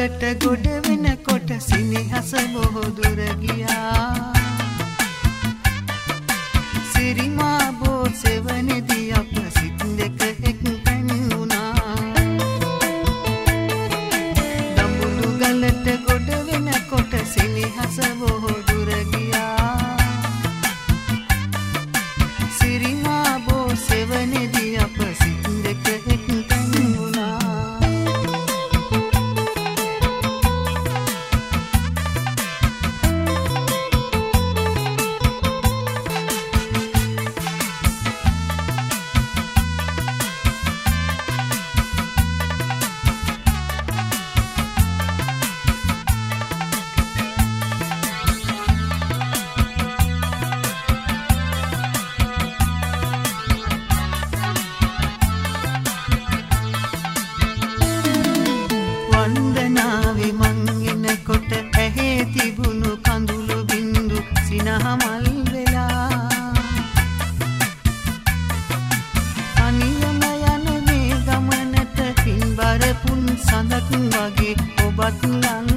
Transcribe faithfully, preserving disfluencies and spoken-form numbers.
ගලට ගොඩ වෙනකොට සිනහස බොහෝ දුර ගියා. සිරිමා බෝ සෙවනේදී අප සිත් දෙක එක් පැන්නුණා. දඹුලු ගලට ගොඩ වෙනකොට සිනහස බොහෝ දුර ගියා. සිරිමා බෝ සෙවනේදී අප සිත් දෙක එක් පැන්නුණා. වන්දනාවේ මං එනකොට ඇහේ තිබුණු කඳුළු බින්දු සිනහ මල් වෙලා. අනියම යන මේ ගමනට පින්බර පුන් සඳක් වගේ ඔබත් ලං